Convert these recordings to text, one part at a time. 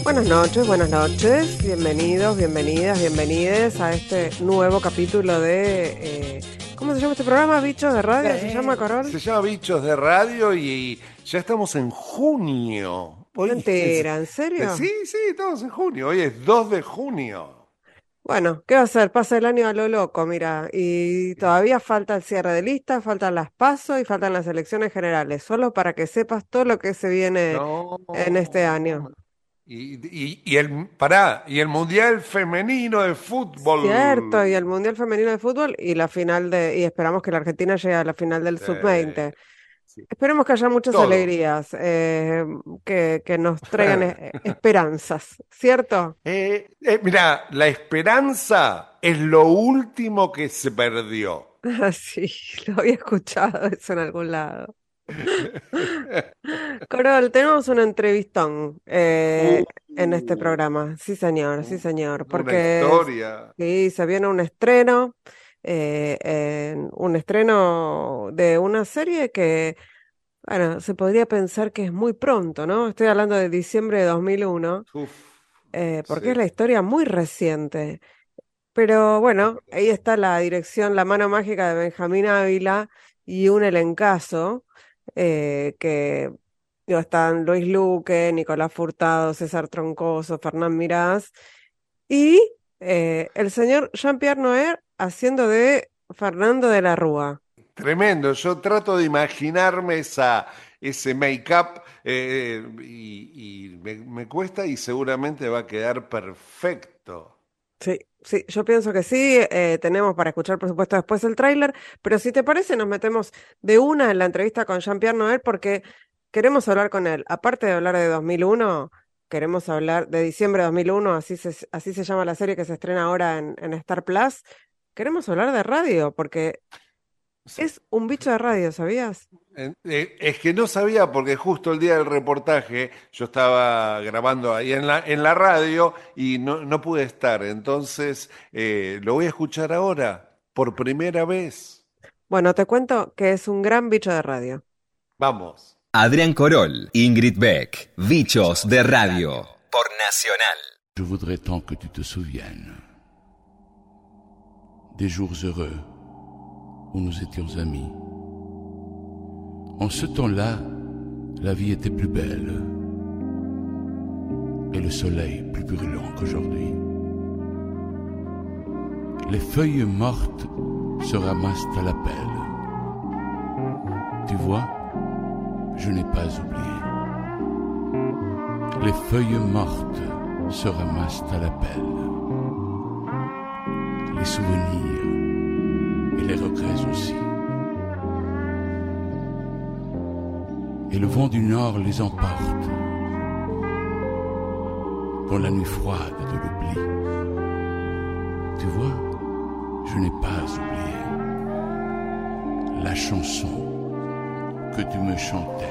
Buenas noches, bienvenidos, bienvenidas, bienvenides a este nuevo capítulo de, ¿cómo se llama este programa? ¿Bichos de Radio? ¿Se llama, Corol? Se llama Bichos de Radio y ya estamos en junio. Mentira, ¿en serio? Sí, estamos en junio. Hoy es 2 de junio. Bueno, ¿qué va a hacer? Pasa el año a lo loco, mira, y todavía falta el cierre de lista, faltan las PASO y faltan las elecciones generales, solo para que sepas todo lo que se viene No. en este año. Y el Mundial Femenino de Cierto, y el Fútbol. Mundial Femenino de Fútbol y la final y esperamos que la Argentina llegue a la final del Eh, Sub-20. sí, Esperemos que haya muchas todo. alegrías, que nos traigan esperanzas, ¿cierto? Mirá, la esperanza es lo último que se perdió. Ah, sí, lo había escuchado eso en algún lado. Corol, tenemos un entrevistón Uh, en este programa. Sí, señor, una porque historia. sí, se viene un estreno, un estreno de una serie que, bueno, se podría pensar que es muy pronto, ¿no? Estoy hablando de diciembre de 2001, Uf, porque es sí. la historia muy reciente. Pero bueno, ahí está la dirección, la mano mágica de Benjamín Ávila y un elencazo que digo, están Luis Luque, Nicolás Furtado, César Troncoso, Fernán Mirás y el señor Jean-Pierre Noer haciendo de Fernando de la Rúa. Tremendo, yo trato de imaginarme ese make-up y me cuesta y seguramente va a quedar perfecto. Sí, sí, yo pienso que sí. Tenemos para escuchar, por supuesto, después el tráiler, pero si te parece, nos metemos de una en la entrevista con Jean-Pierre Noël porque queremos hablar con él. Aparte de hablar de 2001, queremos hablar de diciembre de 2001, así se llama la serie que se estrena ahora en Star Plus. Queremos hablar de radio porque Sí. es un bicho de radio, ¿sabías? Es que no sabía porque justo el día del reportaje yo estaba grabando ahí en la radio y no pude estar. Entonces lo voy a escuchar ahora, por primera vez. Bueno, te cuento que es un gran bicho de radio. Vamos. Adrián Corol, Ingrid Beck, Bichos de Radio, por Nacional. Je voudrais tant que tu te souviennes des jours heureux où nous étions amis. En ce temps-là, la vie était plus belle et le soleil plus brûlant qu'aujourd'hui. Les feuilles mortes se ramassent à la pelle. Tu vois, je n'ai pas oublié. Les feuilles mortes se ramassent à la pelle. Les souvenirs et les regrets aussi. Et le vent du nord les emporte dans la nuit froide de l'oubli. Tu vois, je n'ai pas oublié la chanson que tu me chantais.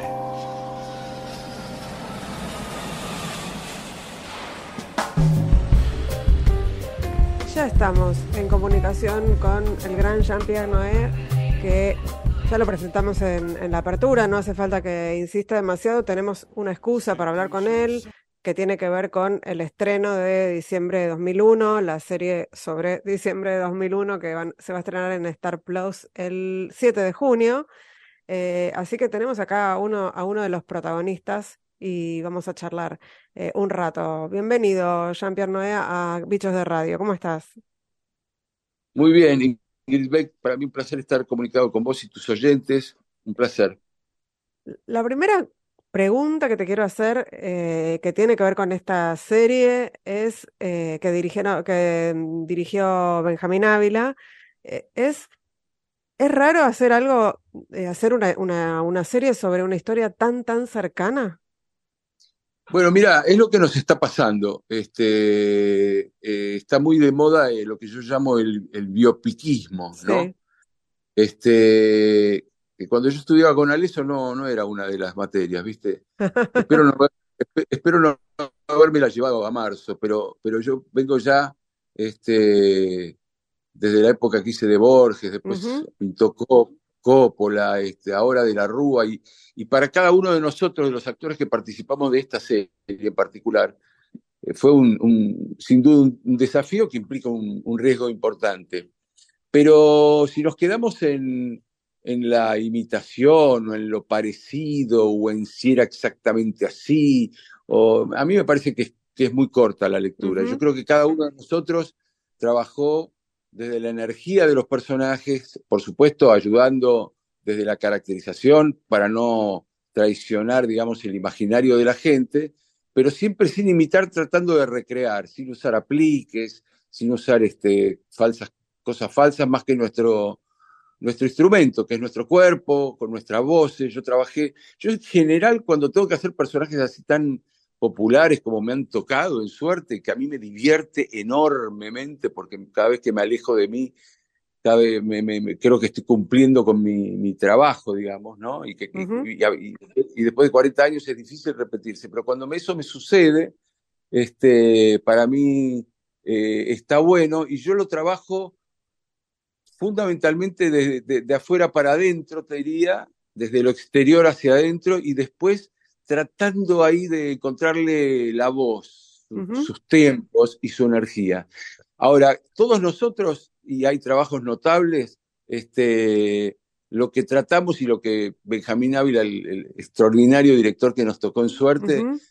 Ya estamos en comunicación con el gran Jean-Pierre Noer, que ya lo presentamos en la apertura, no hace falta que insista demasiado, tenemos una excusa para hablar con él, que tiene que ver con el estreno de diciembre de 2001, la serie sobre diciembre de 2001 que se va a estrenar en Star Plus el 7 de junio. Así que tenemos acá a uno de los protagonistas y vamos a charlar un rato. Bienvenido, Jean-Pierre Noé, a Bichos de Radio. ¿Cómo estás? Muy bien, Ingrid Beck, para mí un placer estar comunicado con vos y tus oyentes. Un placer. La primera pregunta que te quiero hacer, que tiene que ver con esta serie, es que dirigió Benjamín Ávila. eh, es, es raro hacer algo, hacer una serie sobre una historia tan cercana. Bueno, mira, es lo que nos está pasando. Está muy de moda lo que yo llamo el biopiquismo, ¿no? Sí. Que cuando yo estudiaba con Aleso no era una de las materias, ¿viste? Espero no, espero no haberme llevado a marzo, pero yo vengo ya desde la época que hice de Borges, después Ujú. pintó Coppola, ahora de la Rúa, y para cada uno de nosotros, de los actores que participamos de esta serie en particular, fue sin duda un desafío que implica un riesgo importante. Pero si nos quedamos en la imitación o en lo parecido o en si era exactamente así, a mí me parece que es muy corta la lectura. Yo Ujú, creo que cada uno de nosotros trabajó desde la energía de los personajes, por supuesto ayudando desde la caracterización para no traicionar, digamos, el imaginario de la gente, pero siempre sin imitar, tratando de recrear, sin usar apliques, sin usar cosas falsas, más que nuestro instrumento, que es nuestro cuerpo, con nuestras voces. Yo en general cuando tengo que hacer personajes así tan populares como me han tocado en suerte, que a mí me divierte enormemente, porque cada vez que me alejo de mí, cada vez creo que estoy cumpliendo con mi trabajo, digamos, ¿no? ujú. Y después de 40 años es difícil repetirse, pero cuando eso me sucede, para mí está bueno y yo lo trabajo fundamentalmente de afuera para adentro, te diría, desde lo exterior hacia adentro y después tratando ahí de encontrarle la voz, Ujú, sus tiempos y su energía. Ahora, todos nosotros, y hay trabajos notables, lo que tratamos y lo que Benjamín Ávila, el extraordinario director que nos tocó en suerte, ujú,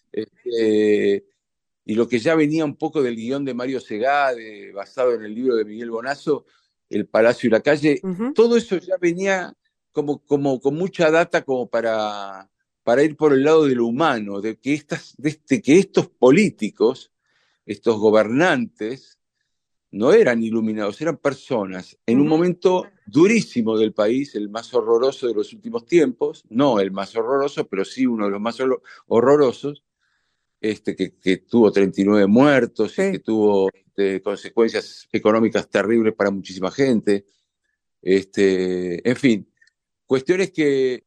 y lo que ya venía un poco del guión de Mario Segade, basado en el libro de Miguel Bonazo, El Palacio y la Calle, ujú, todo eso ya venía como con mucha data como para ir por el lado de lo humano, que estos políticos, estos gobernantes, no eran iluminados, eran personas en un ujú, momento durísimo del país, el más horroroso de los últimos tiempos, no el más horroroso, pero sí uno de los más horrorosos, que tuvo 39 muertos y que sí. tuvo consecuencias económicas terribles para muchísima gente. En fin, cuestiones que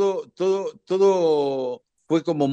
todo fue como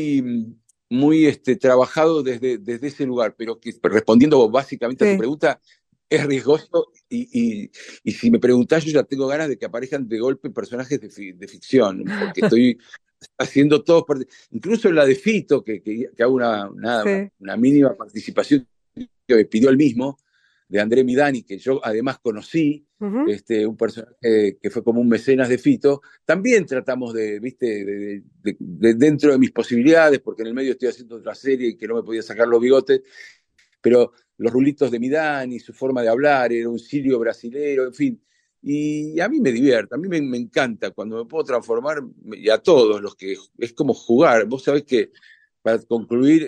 muy trabajado desde ese lugar, pero que respondiendo básicamente a tu Sí. pregunta, es riesgoso y si me preguntás, yo ya tengo ganas de que aparezcan de golpe personajes de ficción, porque estoy haciendo todos, incluso en la de Fito, que hago Sí. una mínima participación que me pidió el mismo, de André Midani, que yo además conocí, Ujú, un personaje que fue como un mecenas de Fito, también tratamos viste, dentro de mis posibilidades, porque en el medio estoy haciendo otra serie y que no me podía sacar los bigotes, pero los rulitos de Midani, su forma de hablar, era un sirio brasilero, en fin. Y a mí me divierte, a mí me encanta cuando me puedo transformar, y a todos los que es como jugar. Vos sabés que, para concluir,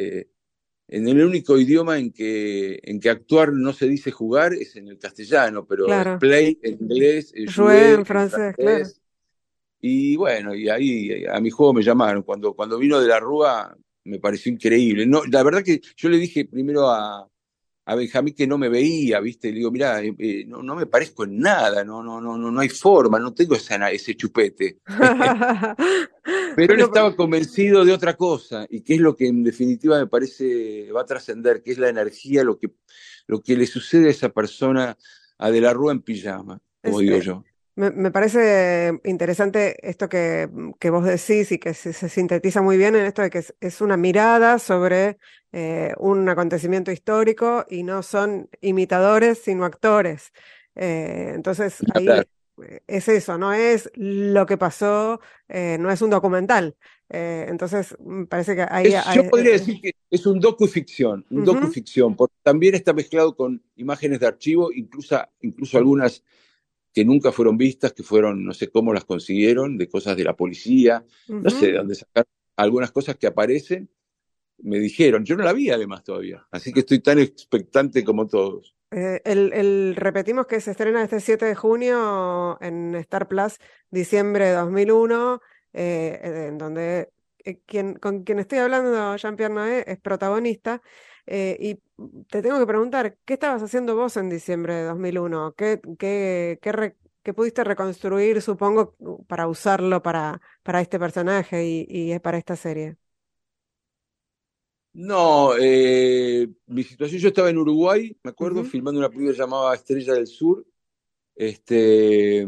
en el único idioma en que actuar no se dice jugar es en el castellano, pero es claro. play en inglés, es Jouer en jouer en francés, claro. francés. Y bueno, y ahí a mi juego me llamaron. Cuando vino de la Rúa me pareció increíble. No, la verdad que yo le dije primero a Benjamín que no me veía, ¿viste? Le digo, mirá, no me parezco en nada, no hay forma, no tengo ese chupete. Pero él Bueno, estaba convencido de otra cosa, y que es lo que en definitiva me parece va a trascender, que es la energía, lo que le sucede a esa persona, a De la Rúa en pijama, como es, digo yo. me parece interesante esto que vos decís y que se sintetiza muy bien en esto de que es una mirada sobre un acontecimiento histórico y no son imitadores, sino actores. Entonces Ni ahí hablar. es eso, no es lo que pasó, no es un documental. Entonces me parece que ahí... Yo podría decir que es un ujú, docuficción, porque también está mezclado con imágenes de archivo, incluso algunas que nunca fueron vistas, que fueron, no sé cómo las consiguieron, de cosas de la policía, no sé ujú. de dónde sacar algunas cosas que aparecen, me dijeron, yo no la vi además todavía, así que estoy tan expectante como todos. Repetimos que se estrena este 7 de junio en Star Plus, diciembre de 2001, en donde con quien estoy hablando, Jean-Pierre Noé, es protagonista. Y te tengo que preguntar, ¿qué estabas haciendo vos en diciembre de 2001? ¿Qué pudiste reconstruir, supongo, para usarlo para este personaje y para esta serie? No, mi situación, yo estaba en Uruguay, me acuerdo, Ujú, filmando una película llamada Estrella del Sur, este,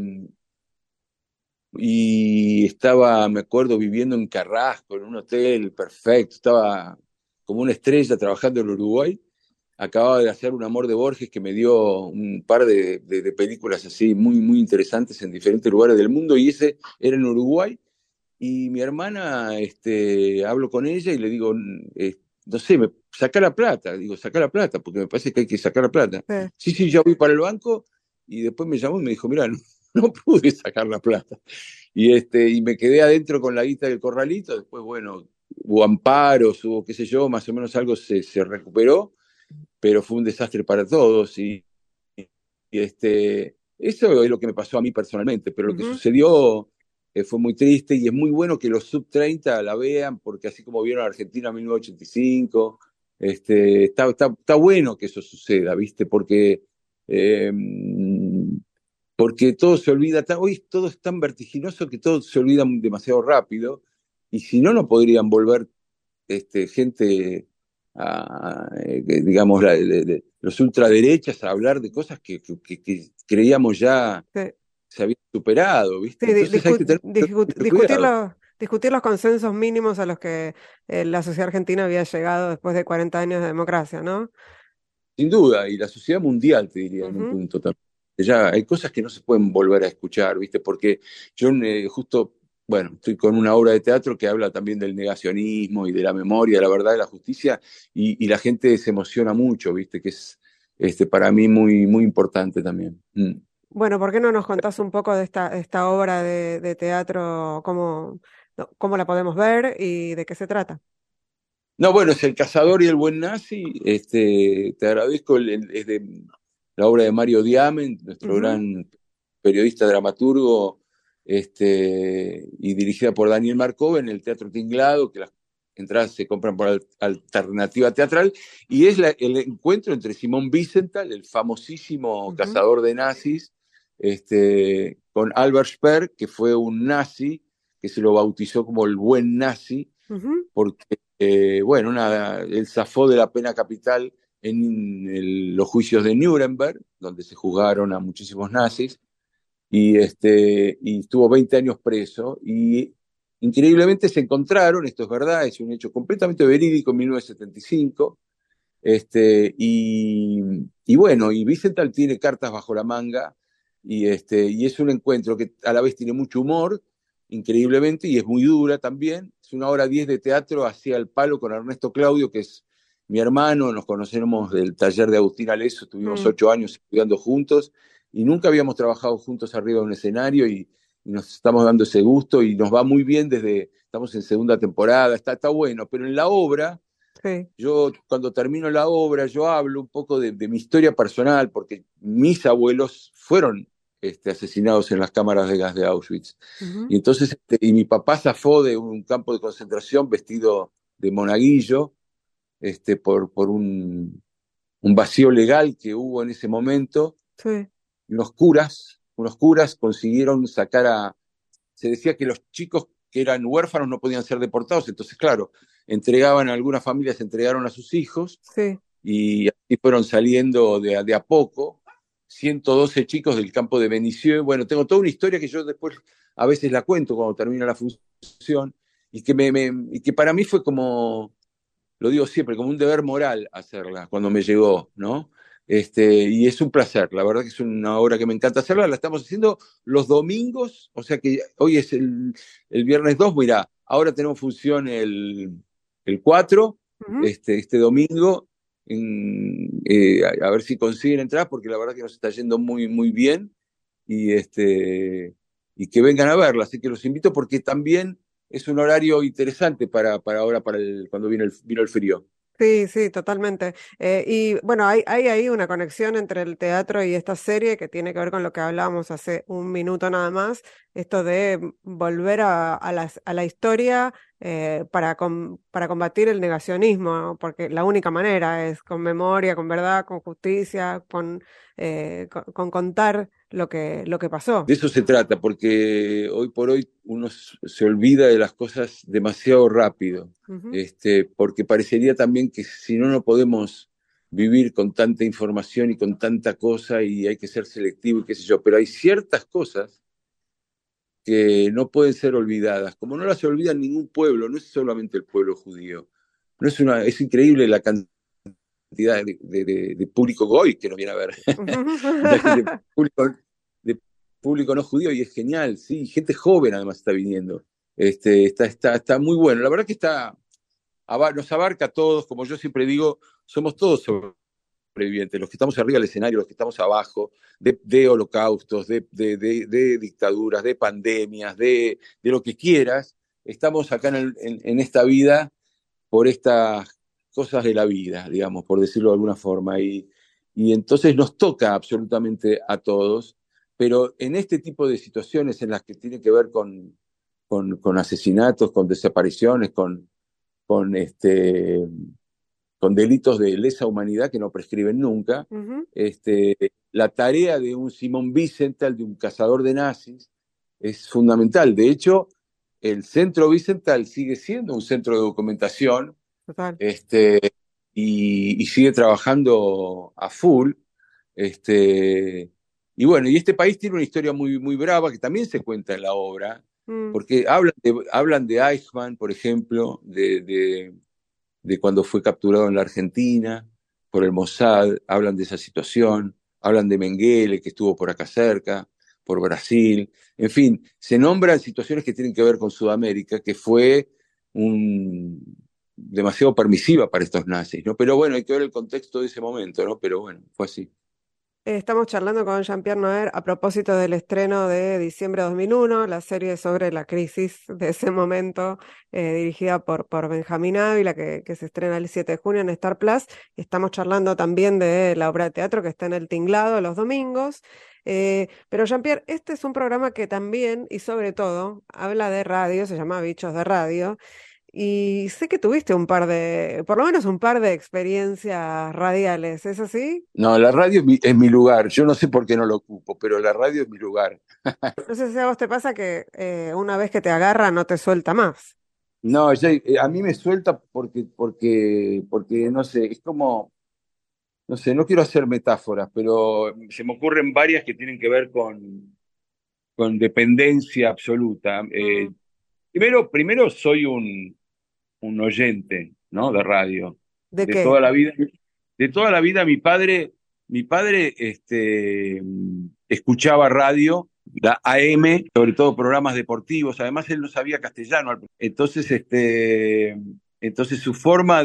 y estaba, me acuerdo, viviendo en Carrasco, en un hotel perfecto, estaba como una estrella trabajando en Uruguay. Acababa de hacer Un amor de Borges que me dio un par de películas así muy, muy interesantes en diferentes lugares del mundo, y ese era en Uruguay. Y mi hermana, hablo con ella y le digo, no sé, saca la plata, digo, saca la plata, porque me parece que hay que sacar la plata. Sí. Sí, sí, ya voy para el banco, y después me llamó y me dijo, mira, no, no pude sacar la plata. Y me quedé adentro con la guita del corralito, después, bueno, hubo amparos, hubo qué sé yo, más o menos algo se recuperó, pero fue un desastre para todos, eso es lo que me pasó a mí personalmente, pero lo que Ujú. sucedió fue muy triste, y es muy bueno que los sub-30 la vean, porque así como vieron a Argentina en 1985, está bueno que eso suceda, ¿viste? Eh, porque todo se olvida, hoy todo es tan vertiginoso que todo se olvida demasiado rápido, y si no, no podrían volver gente, digamos, los ultraderechas a hablar de cosas que creíamos ya Sí. se habían superado, Sí, ¿viste? Entonces hay que tener mucho cuidado. discutir los consensos mínimos a los que la sociedad argentina había llegado después de 40 años de democracia, ¿no? Sin duda, y la sociedad mundial, te diría, en un Ujú. punto también. Ya hay cosas que no se pueden volver a escuchar, ¿viste? Porque yo justo, bueno, estoy con una obra de teatro que habla también del negacionismo y de la memoria, de la verdad, de la justicia, y la gente se emociona mucho, ¿viste? Que es para mí muy, muy importante también. Mm. Bueno, ¿por qué no nos contás un poco de esta obra de teatro, cómo, no, cómo la podemos ver y de qué se trata? No, bueno, es El cazador y el buen nazi. Te agradezco, es de la obra de Mario Diamen, nuestro Ujú, gran periodista, dramaturgo, y dirigida por Daniel Marcova en el Teatro Tinglado, que las entradas se compran por alternativa teatral, y es el encuentro entre Simón Wiesenthal, el famosísimo ujú, cazador de nazis, con Albert Speer, que fue un nazi, que se lo bautizó como el buen nazi, ujú, porque, bueno, nada, él zafó de la pena capital en los juicios de Nuremberg, donde se juzgaron a muchísimos nazis, y estuvo 20 años preso, y increíblemente se encontraron, esto es verdad, es un hecho completamente verídico, en 1975, y bueno, y Wiesenthal tiene cartas bajo la manga, y es un encuentro que a la vez tiene mucho humor, increíblemente, y es muy dura también. Es una hora 10 de teatro hacia el palo con Ernesto Claudio, que es mi hermano, nos conocemos del taller de Agustín Aleso, estuvimos mm. 8 años estudiando juntos, y nunca habíamos trabajado juntos arriba de un escenario, y nos estamos dando ese gusto, y nos va muy bien estamos en segunda temporada, está bueno, pero en la obra Sí. yo cuando termino la obra, yo hablo un poco de mi historia personal, porque mis abuelos fueron asesinados en las cámaras de gas de Auschwitz. Ujú, Y entonces, y mi papá zafó de un campo de concentración vestido de monaguillo, por un vacío legal que hubo en ese momento. sí. Unos curas consiguieron sacar se decía que los chicos que eran huérfanos no podían ser deportados, entonces, claro, algunas familias entregaron a sus hijos, Sí. y así fueron saliendo de a poco 112 chicos del campo de Benisieux. Bueno, tengo toda una historia que yo después a veces la cuento cuando termina la función, y que para mí fue como, lo digo siempre, como un deber moral hacerla cuando me llegó, ¿no? Y es un placer, la verdad que es una obra que me encanta hacerla, la estamos haciendo los domingos, o sea que hoy es el viernes 2, mira, ahora tenemos función el 4, Ujú. este domingo, a ver si consiguen entrar, porque la verdad que nos está yendo muy, muy bien, y, y que vengan a verla, así que los invito porque también es un horario interesante para ahora, cuando vino el frío. Sí, sí, totalmente. Y bueno, hay ahí una conexión entre el teatro y esta serie que tiene que ver con lo que hablábamos hace un minuto nada más, esto de volver a la historia para combatir el negacionismo, ¿no? Porque la única manera es con memoria, con verdad, con justicia, con contar lo que pasó. De eso se trata, porque hoy por hoy uno se olvida de las cosas demasiado rápido, Ujú, porque parecería también que si no, no podemos vivir con tanta información y con tanta cosa, y hay que ser selectivo y qué sé yo, pero hay ciertas cosas que no pueden ser olvidadas, como no las olvida ningún pueblo, no es solamente el pueblo judío. no es es increíble la cantidad de público goy que nos viene a ver, de público, de público no judío, y es genial, sí, gente joven además está viniendo. Está muy bueno. La verdad que nos abarca a todos, como yo siempre digo, somos todos sobrevivientes, los que estamos arriba del escenario, los que estamos abajo, de holocaustos, de dictaduras, de pandemias, de lo que quieras. Estamos acá en esta vida por estas cosas de la vida, digamos, por decirlo de alguna forma. Y entonces nos toca absolutamente a todos, pero en este tipo de situaciones en las que tiene que ver con asesinatos, con desapariciones, con, este, con delitos de lesa humanidad que no prescriben nunca, Ujú. la tarea de un Simón Wiesenthal, de un cazador de nazis, es fundamental. De hecho, el centro Wiesenthal sigue siendo un centro de documentación, Total. y sigue trabajando a full. Y bueno, y este país tiene una historia muy, muy brava que también se cuenta en la obra, Mm. porque hablan de Eichmann, por ejemplo, de cuando fue capturado en la Argentina por el Mossad, hablan de esa situación, hablan de Mengele, que estuvo por acá cerca, por Brasil, en fin, se nombran situaciones que tienen que ver con Sudamérica, que fue demasiado permisiva para estos nazis, ¿no? Pero bueno, hay que ver el contexto de ese momento, ¿no? Pero bueno, fue así. Estamos charlando con Jean-Pierre Noer a propósito del estreno de diciembre de 2001, la serie sobre la crisis de ese momento, dirigida por Benjamín Ávila, que se estrena el 7 de junio en Star Plus. Estamos charlando también de la obra de teatro que está en El Tinglado los domingos. Pero Jean-Pierre, este es un programa que también y sobre todo habla de radio, se llama Bichos de Radio. Y sé que tuviste por lo menos un par de experiencias radiales, ¿es así? No, la radio es mi lugar, yo no sé por qué no lo ocupo, pero la radio es mi lugar. No sé si a vos te pasa que una vez que te agarra no te suelta más. No, a mí me suelta porque, no sé, es como, no sé, no quiero hacer metáforas, pero se me ocurren varias que tienen que ver con dependencia absoluta. Mm. Primero soy un oyente, ¿no? De radio. ¿De De qué? toda la vida. De toda la vida mi padre escuchaba radio, la AM, sobre todo programas deportivos. Además, él no sabía castellano. Entonces su forma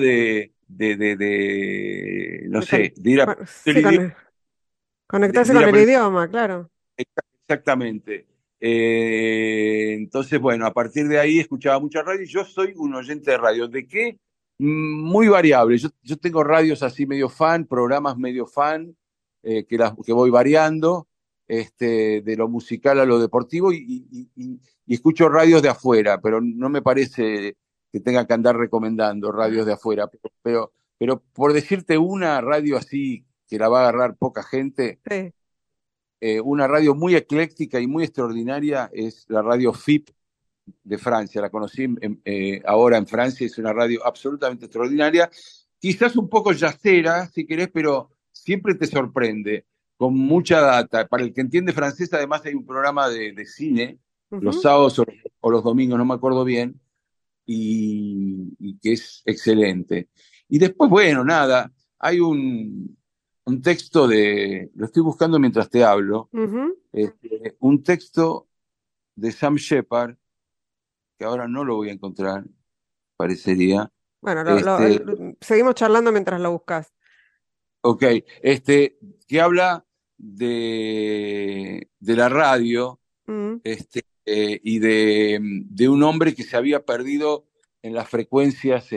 no sé, de ir a Bueno, el sí, idioma, conectarse de ir con a el aprender. idioma, claro. Exactamente. Entonces, bueno, a partir de ahí escuchaba mucha radio y yo soy un oyente de radio. ¿De qué? Muy variable. Yo tengo radios así medio fan, programas medio fan, que voy variando, de lo musical a lo deportivo y escucho radios de afuera, pero no me parece que tenga que andar recomendando radios de afuera. Pero por decirte una radio así que la va a agarrar poca gente, Sí. una radio muy ecléctica y muy extraordinaria es la radio FIP de Francia. La conocí ahora en Francia, es una radio absolutamente extraordinaria. Quizás un poco yacera, si querés, pero siempre te sorprende, con mucha data. Para el que entiende francés, además hay un programa de cine, los Ujú. sábados o los domingos, no me acuerdo bien, y que es excelente. Y después, bueno, nada, hay un texto lo estoy buscando mientras te hablo, Ujú. un texto de Sam Shepard, que ahora no lo voy a encontrar, parecería. Bueno, Este, seguimos charlando mientras lo buscas. ok, que habla de la radio, Mm. y de un hombre que se había perdido en las frecuencias,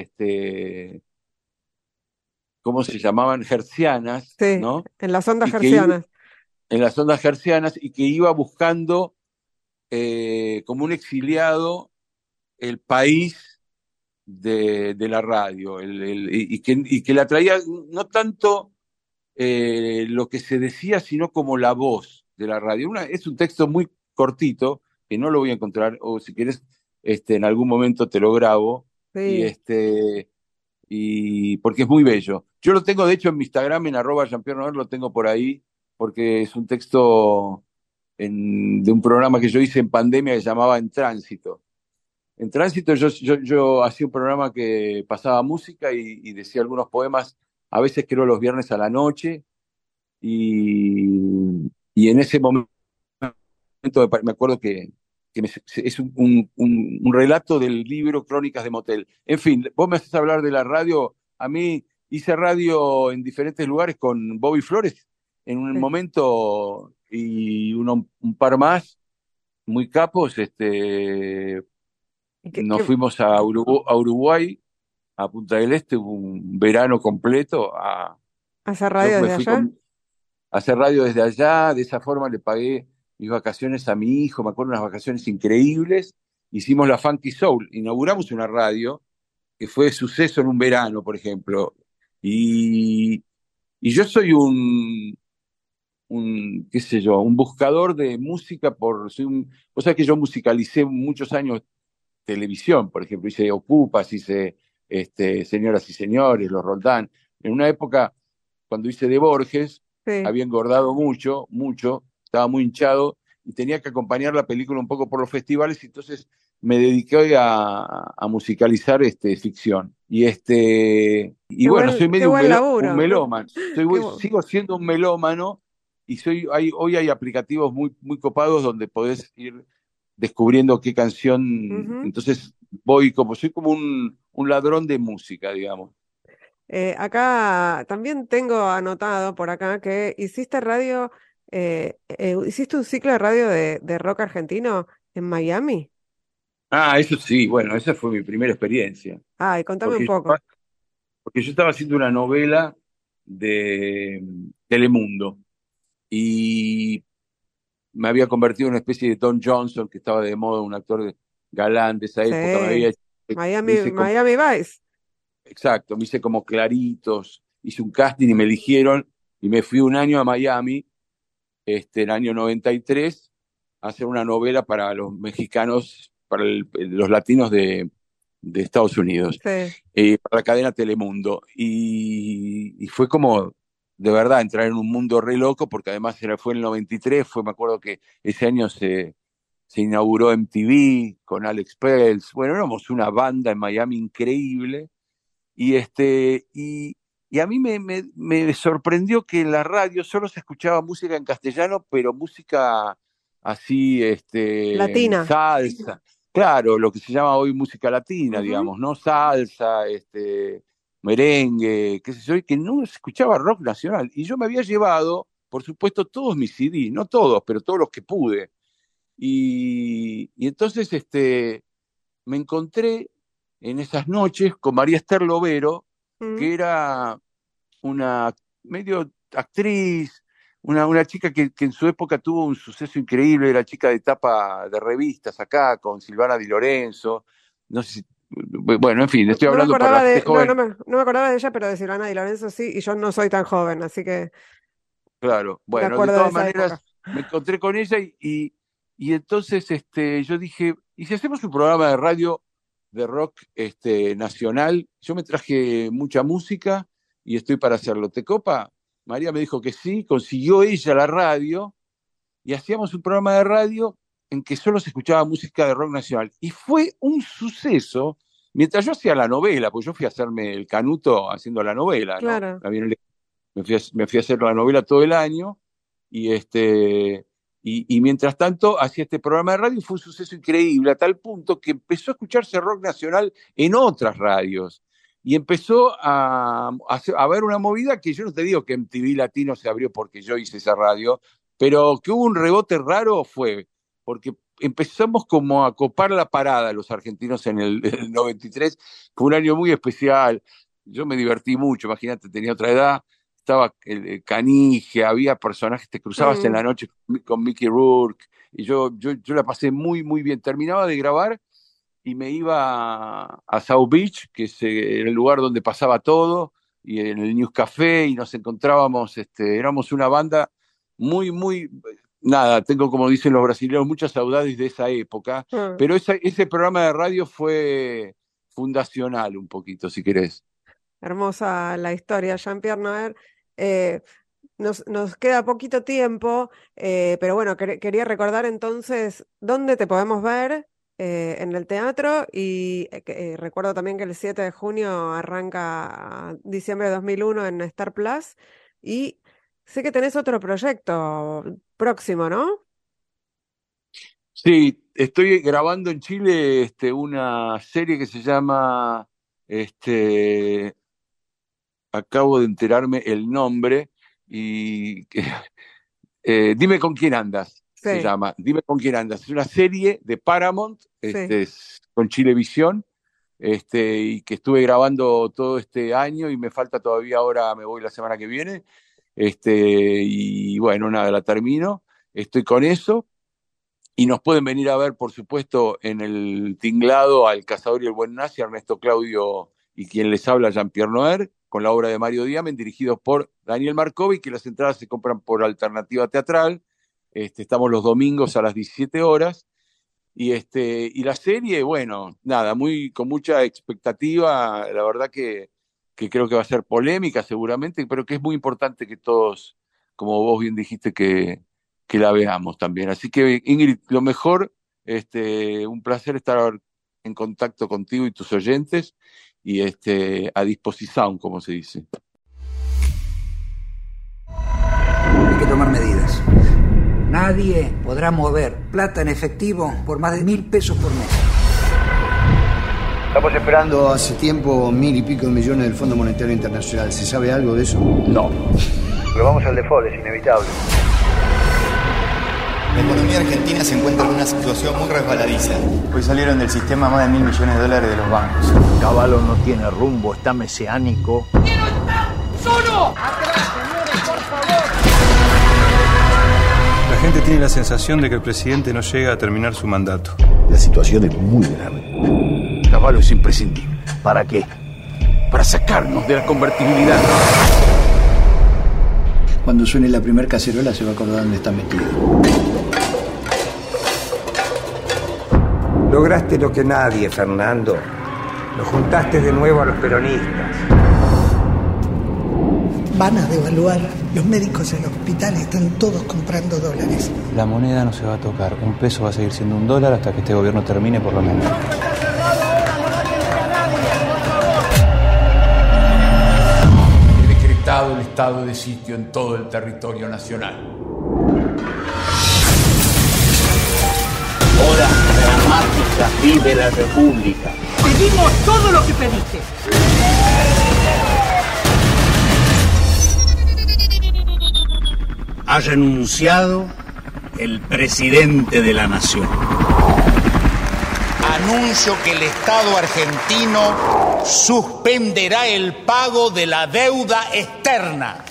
¿cómo se llamaban? Hertzianas, Sí, ¿no? en las ondas Y que iba hercianas. en las ondas hertzianas y que iba buscando, como un exiliado, el país de la radio, y que la traía no tanto, lo que se decía, sino como la voz de la radio. Es un texto muy cortito, que no lo voy a encontrar, o si quieres, en algún momento te lo grabo, y Sí. porque es muy bello. Yo lo tengo, de hecho, en mi Instagram, en @Jean-Pierre Noer, lo tengo por ahí, porque es un texto de un programa que yo hice en pandemia que se llamaba En Tránsito. En Tránsito yo hacía un programa que pasaba música y decía algunos poemas, a veces creo los viernes a la noche, y en ese momento me acuerdo que es un relato del libro Crónicas de Motel. En fin, vos me haces hablar de la radio, a mí hice radio en diferentes lugares con Bobby Flores en un Sí. momento y un par más, muy capos, ¿Y nos fuimos a Uruguay, a Punta del Este, un verano completo. hace Yo radio me desde fui allá? a hacer radio desde allá, de esa forma le pagué mis vacaciones a mi hijo, me acuerdo unas vacaciones increíbles. Hicimos la Funky Soul, inauguramos una radio que fue suceso en un verano, por ejemplo. Y, y yo soy qué sé yo, un buscador de música vos sabés que yo musicalicé muchos años televisión, por ejemplo, hice Ocupas, hice Señoras y Señores, Los Roldán. En una época, cuando hice de Borges, Sí. había engordado mucho, mucho, estaba muy hinchado y tenía que acompañar la película un poco por los festivales, y entonces me dediqué a musicalizar ficción. Y bueno, soy Qué medio buen un laburo. melómano. Qué bu- Sigo siendo un melómano y hoy hay aplicativos muy, muy copados donde podés ir descubriendo qué canción. Ujú. Entonces soy como un ladrón de música, digamos. Acá también tengo anotado por acá que hiciste radio, hiciste un ciclo de radio de rock argentino en Miami. Ah, eso sí, bueno, esa fue mi primera experiencia. Ay, contame un Porque yo, poco. porque yo estaba haciendo una novela de Telemundo y me había convertido en una especie de Don Johnson, que estaba de moda, un actor galán de esa época. Sí, Me hice como, Miami Vice. exacto, me hice como Claritos, hice un casting y me eligieron y me fui un año a Miami, el año 93, a hacer una novela para los mexicanos, para los latinos de Estados Unidos, Sí. para la cadena Telemundo. Y fue como, de verdad, entrar en un mundo re loco, porque además fue en el 93, me acuerdo que ese año se inauguró MTV con Alex Peltz. Bueno, éramos una banda en Miami increíble. Y, y a mí me sorprendió que en la radio solo se escuchaba música en castellano, pero música así, Latina. salsa. Claro, lo que se llama hoy música latina, Ujú. digamos, ¿no? Salsa, merengue, qué sé yo, y que no se escuchaba rock nacional. Y yo me había llevado, por supuesto, todos mis CD, no todos, pero todos los que pude. Y entonces, me encontré en esas noches con María Esther Lovero, Mm. que era una medio actriz, una chica que en su época tuvo un suceso increíble, era chica de tapa de revistas acá, con Silvana Di Lorenzo. No sé si, bueno, en fin, estoy No me hablando para acordaba la gente joven. no me acordaba de ella, pero de Silvana Di Lorenzo sí, y yo no soy tan joven, así que Claro, me bueno, de acuerdo de todas esa época. maneras me encontré con ella y entonces yo dije, ¿y si hacemos un programa de radio de rock nacional? Yo me traje mucha música y estoy para hacerlo. ¿Te copa? María me dijo que sí, consiguió ella la radio y hacíamos un programa de radio en que solo se escuchaba música de rock nacional. Y fue un suceso mientras yo hacía la novela, porque yo fui a hacerme el canuto haciendo la novela, ¿no? Claro. Me fui a hacer la novela todo el año y, y mientras tanto hacía este programa de radio y fue un suceso increíble a tal punto que empezó a escucharse rock nacional en otras radios y empezó a ver una movida que yo no te digo que MTV Latino se abrió porque yo hice esa radio, pero que hubo un rebote raro fue porque empezamos como a copar la parada los argentinos en el 93. Fue un año muy especial, yo me divertí mucho, imagínate, tenía otra edad, estaba el Canigia, había personajes, te cruzabas en Mm. la noche con Mickey Rourke, y yo la pasé muy, muy bien. Terminaba de grabar y me iba a South Beach, que era el lugar donde pasaba todo, y en el News Café, y nos encontrábamos, éramos una banda muy, muy, nada, tengo como dicen los brasileños, muchas saudades de esa época, Mm. pero ese programa de radio fue fundacional un poquito, si querés. Hermosa la historia, Jean-Pierre Noer. Eh, nos queda poquito tiempo, pero bueno, quería recordar entonces dónde te podemos ver, en el teatro y recuerdo también que el 7 de junio arranca diciembre de 2001 en Star Plus y sé que tenés otro proyecto próximo, ¿no? Sí, estoy grabando en Chile una serie que se llama, acabo de enterarme el nombre, y Dime con quién andas, se Sí, llama. Dime con quién andas. Es una serie de Paramount, sí. con Chilevisión, y que estuve grabando todo este año y me falta todavía, ahora me voy la semana que viene. Y bueno, nada, la termino. Estoy con eso. Y nos pueden venir a ver, por supuesto, en el tinglado al Cazador y el Buen Nazi, Ernesto Claudio y quien les habla, Jean-Pierre Noer, con la obra de Mario Diamen, dirigidos por Daniel Markovic, que las entradas se compran por Alternativa Teatral. Estamos los domingos a las 17 horas. Y la serie, bueno, nada, con mucha expectativa. La verdad que creo que va a ser polémica seguramente, pero que es muy importante que todos, como vos bien dijiste, que la veamos también. Así que, Ingrid, lo mejor, un placer estar en contacto contigo y tus oyentes, y a disposición, como se dice. Hay que tomar medidas. Nadie podrá mover plata en efectivo por más de 1.000 pesos por mes. Estamos esperando hace tiempo 1.000 y pico de millones del Fondo Monetario Internacional. ¿Se sabe algo de eso? No. Pero vamos al default, es inevitable. La economía argentina se encuentra en una situación muy resbaladiza. Hoy salieron del sistema más de $1.000 millones de los bancos. El caballo no tiene rumbo, está mesiánico. ¡Quiero estar solo! ¡Atrás, señores, por favor! La gente tiene la sensación de que el presidente no llega a terminar su mandato. La situación es muy grave. El caballo es imprescindible. ¿Para qué? Para sacarnos de la convertibilidad. Cuando suene la primer cacerola se va a acordar dónde está metido. Lograste lo que nadie, Fernando. Lo juntaste de nuevo a los peronistas. Van a devaluar. Los médicos en el hospital están todos comprando dólares. La moneda no se va a tocar. Un peso va a seguir siendo $1 hasta que este gobierno termine, por lo menos. He decretado el estado de sitio en todo el territorio nacional. Hora dramática, vive la República. Pedimos todo lo que pediste. Ha renunciado el presidente de la nación. Anuncio que el Estado argentino suspenderá el pago de la deuda externa.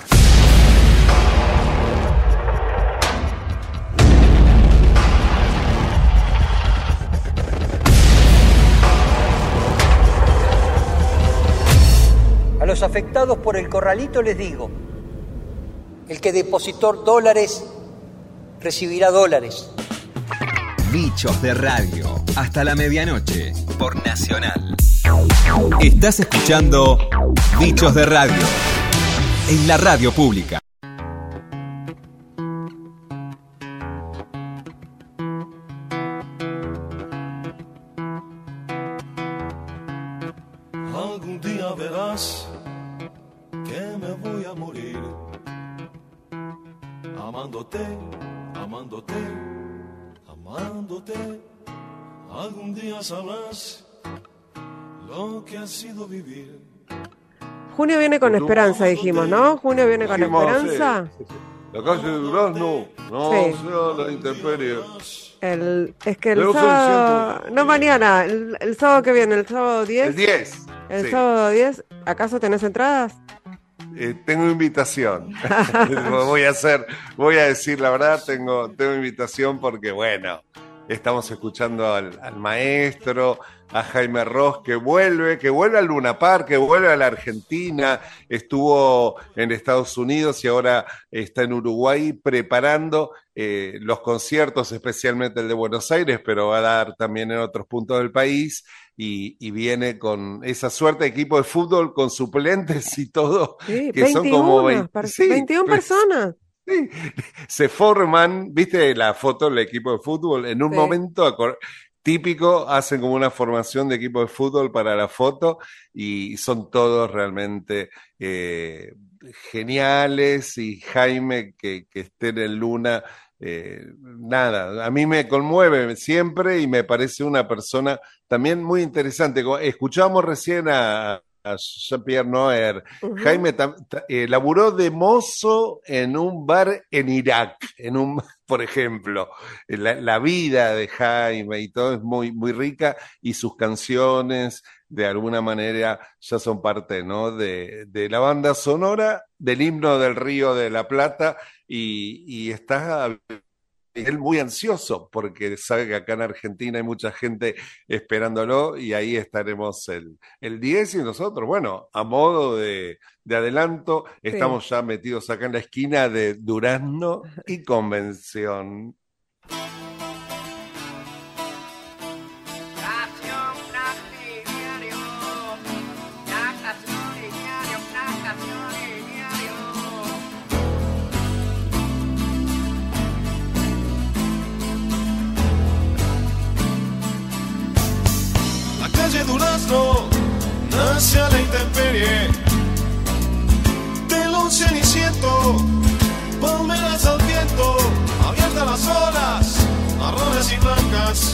A los afectados por el corralito les digo, el que depositó dólares recibirá dólares. Bichos de Radio, hasta la medianoche, por Nacional. Estás escuchando Bichos de Radio, en la radio pública. Algún día verás que me voy a morir. Amándote, amándote, amándote. Algún día sabrás lo que ha sido vivir. Junio viene con esperanza, dijimos, ¿no? Junio viene con esperanza. Sí. La calle de Durazno, no Sí. sea la intemperie. Es que el sábado, no mañana, el sábado que viene, el sábado 10. El 10. El sí. sábado 10, ¿acaso tenés entradas? Tengo invitación. voy a decir la verdad, tengo invitación porque, bueno, estamos escuchando al maestro, a Jaime Ross, que vuelve al Luna Park, que vuelve a la Argentina, estuvo en Estados Unidos y ahora está en Uruguay preparando los conciertos, especialmente el de Buenos Aires, pero va a dar también en otros puntos del país. Y viene con esa suerte de equipo de fútbol con suplentes y todo, Sí, que son como 21 personas. Sí. Se forman, ¿viste la foto del equipo de fútbol? En un Sí. momento típico, hacen como una formación de equipo de fútbol para la foto y son todos realmente geniales, y Jaime que esté en Luna, nada, a mí me conmueve siempre y me parece una persona también muy interesante. Escuchamos recién a Jean-Pierre Noer. Jaime laburó de mozo en un bar en Irak, por ejemplo. La vida de Jaime y todo es muy, muy rica, y sus canciones de alguna manera ya son parte, ¿no?, de la banda sonora del himno del Río de la Plata, y está él muy ansioso porque sabe que acá en Argentina hay mucha gente esperándolo, y ahí estaremos el 10, y nosotros, bueno, a modo de adelanto, estamos ya metidos acá en la esquina de Durazno y Convención. Durazno nace a la intemperie del 1100, palmeras al viento, abiertas las olas, marrones y blancas,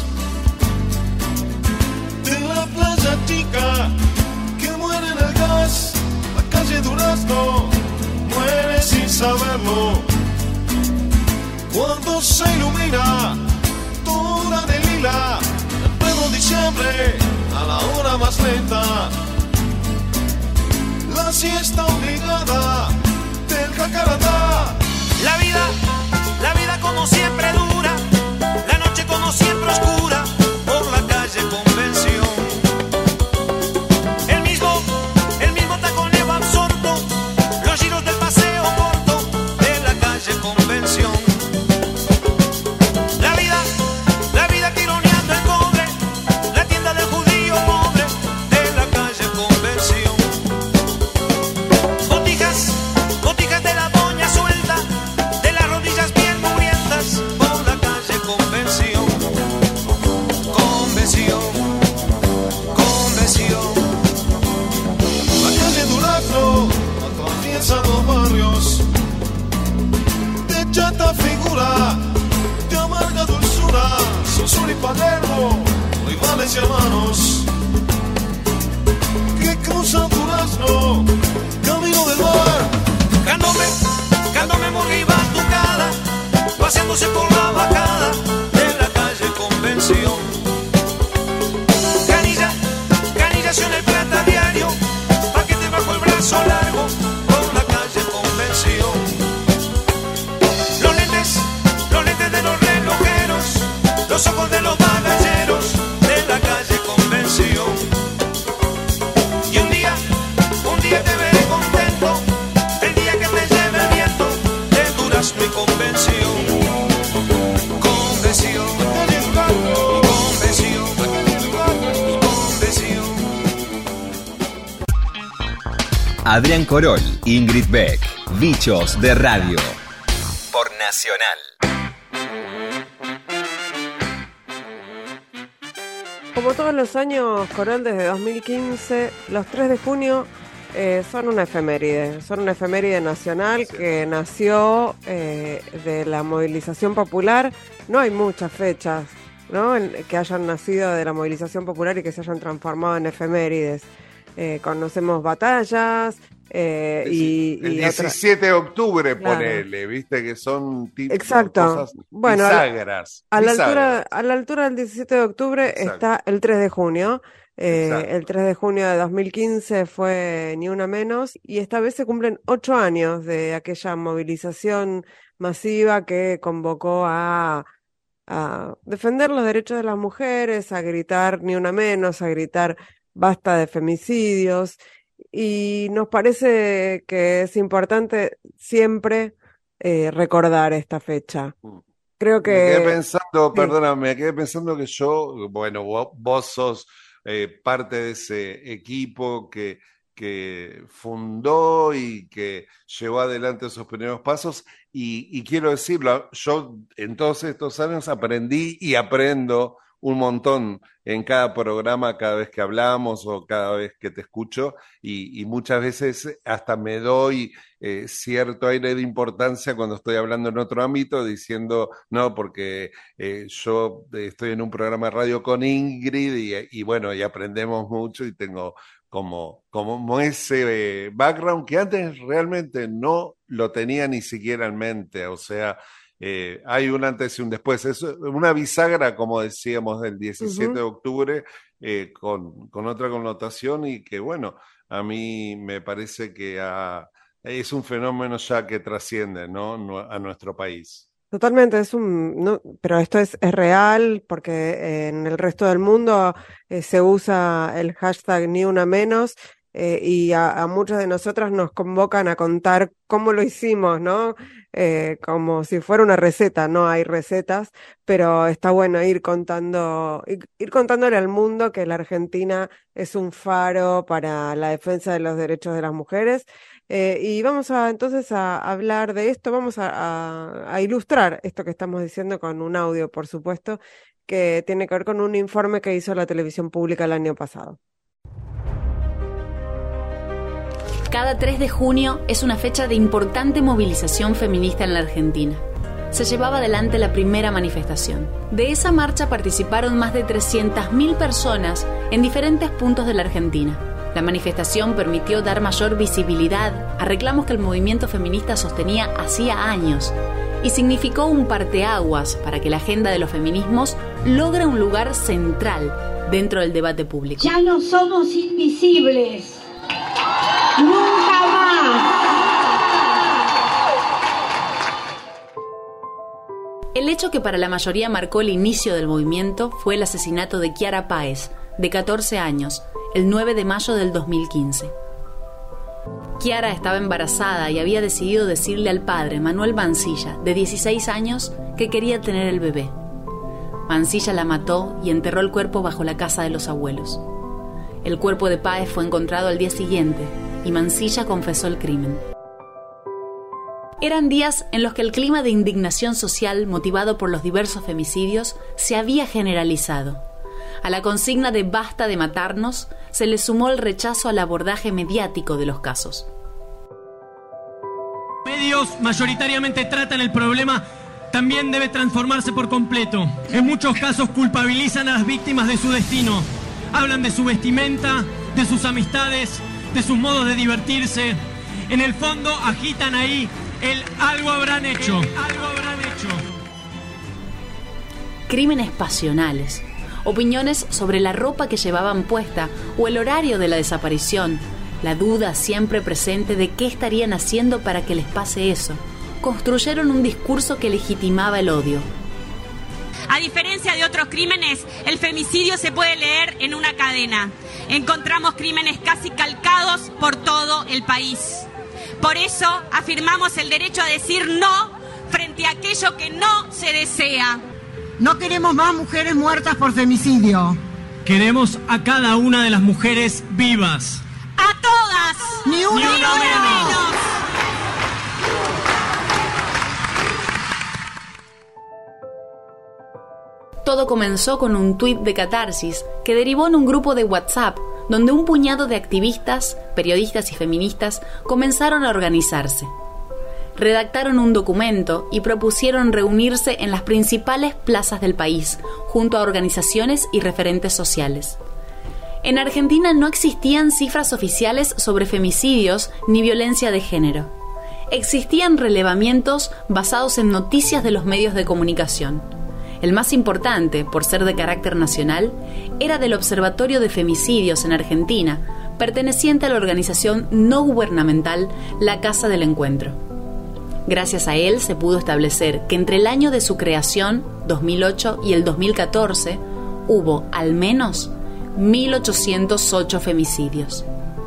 de la playa chica que muere en el gas. La calle Durazno muere sin saberlo, cuando se ilumina toda de lila en pleno diciembre, a la hora más lenta, la siesta obligada del Jacarandá. La vida como siempre dura, la noche como siempre oscura, por la calle Convención. El mismo taconeo absorto, los giros del paseo corto de la calle Convención. La vida tironeando el cobre, la tienda del judío pobre de la calle Convención. Botijas de la doña suelta, de las rodillas bien mugrientas, por la calle Convención. Convención. La calle Durazno atraviesa dos barrios de chata figura, de amarga dulzura. Sur y Palermo, rivales y hermanos, que cruzan Durazno, camino del mar. Cándome muy batucada, paseándose por la bajada de la calle Convención. Canillación el plata diario, paquete bajo el brazo largo, por la calle Convención. Los lentes de los relojeros, los ojos de los bagalleros de la calle Convención. Y un día te veré contento, el día que te lleve el viento de Durazno y Convención. Convención. Adrián Corol, Ingrid Beck, Bichos de Radio, por Nacional. Como todos los años, Corol, desde 2015, los 3 de junio son una efeméride nacional que nació de la movilización popular. No hay muchas fechas, ¿no?, que hayan nacido de la movilización popular y que se hayan transformado en efemérides. Conocemos batallas el y 17 de octubre, claro, ponele, viste que son exacto, cosas bueno, bisagras. A la altura del 17 de octubre está el 3 de junio. El 3 de junio de 2015 fue ni una menos, y esta vez se cumplen 8 años de aquella movilización masiva que convocó a defender los derechos de las mujeres, a gritar ni una menos, a gritar basta de femicidios, y nos parece que es importante siempre recordar esta fecha. Creo que... Me quedé pensando que yo, bueno, vos sos parte de ese equipo que fundó y que llevó adelante esos primeros pasos, y quiero decirlo, yo en todos estos años aprendí y aprendo un montón en cada programa, cada vez que hablamos o cada vez que te escucho, y muchas veces hasta me doy cierto aire de importancia cuando estoy hablando en otro ámbito, diciendo, no, porque yo estoy en un programa de radio con Ingrid y bueno, y aprendemos mucho y tengo como ese background que antes realmente no lo tenía ni siquiera en mente, o sea, hay un antes y un después, es una bisagra, como decíamos, del 17 de octubre, con otra connotación y que bueno, a mí me parece que es un fenómeno ya que trasciende, ¿no? A nuestro país. Totalmente, no, pero esto es real porque en el resto del mundo se usa el hashtag Ni Una Menos y a muchas de nosotras nos convocan a contar cómo lo hicimos, ¿no? Como si fuera una receta, no hay recetas, pero está bueno ir contándole al mundo que la Argentina es un faro para la defensa de los derechos de las mujeres. Y vamos entonces a hablar de esto, vamos a ilustrar esto que estamos diciendo con un audio, por supuesto, que tiene que ver con un informe que hizo la televisión pública el año pasado. Cada 3 de junio es una fecha de importante movilización feminista en la Argentina. Se llevaba adelante la primera manifestación. De esa marcha participaron más de 300.000 personas en diferentes puntos de la Argentina. La manifestación permitió dar mayor visibilidad a reclamos que el movimiento feminista sostenía hacía años y significó un parteaguas para que la agenda de los feminismos logre un lugar central dentro del debate público. Ya no somos invisibles. ¡Nunca más! El hecho que para la mayoría marcó el inicio del movimiento fue el asesinato de Kiara Páez, de 14 años, el 9 de mayo del 2015. Kiara estaba embarazada y había decidido decirle al padre, Manuel Mansilla, de 16 años, que quería tener el bebé. Mansilla la mató y enterró el cuerpo bajo la casa de los abuelos. El cuerpo de Páez fue encontrado al día siguiente y Mansilla confesó el crimen. Eran días en los que el clima de indignación social motivado por los diversos femicidios se había generalizado. A la consigna de basta de matarnos se le sumó el rechazo al abordaje mediático de los casos. Medios mayoritariamente tratan el problema, también debe transformarse por completo. En muchos casos culpabilizan a las víctimas de su destino. Hablan de su vestimenta, de sus amistades, de sus modos de divertirse. En el fondo agitan ahí el algo habrán hecho. Crímenes pasionales, opiniones sobre la ropa que llevaban puesta o el horario de la desaparición, la duda siempre presente de qué estarían haciendo para que les pase eso, construyeron un discurso que legitimaba el odio. A diferencia de otros crímenes, el femicidio se puede leer en una cadena. Encontramos crímenes casi calcados por todo el país. Por eso afirmamos el derecho a decir no frente a aquello que no se desea. No queremos más mujeres muertas por femicidio. Queremos a cada una de las mujeres vivas. ¡A todas! ¡Ni una menos! Todo comenzó con un tuit de catarsis que derivó en un grupo de WhatsApp donde un puñado de activistas, periodistas y feministas comenzaron a organizarse. Redactaron un documento y propusieron reunirse en las principales plazas del país, junto a organizaciones y referentes sociales. En Argentina no existían cifras oficiales sobre femicidios ni violencia de género. Existían relevamientos basados en noticias de los medios de comunicación. El más importante, por ser de carácter nacional, era del Observatorio de Femicidios en Argentina, perteneciente a la organización no gubernamental La Casa del Encuentro. Gracias a él se pudo establecer que entre el año de su creación, 2008, y el 2014, hubo al menos 1.808 femicidios.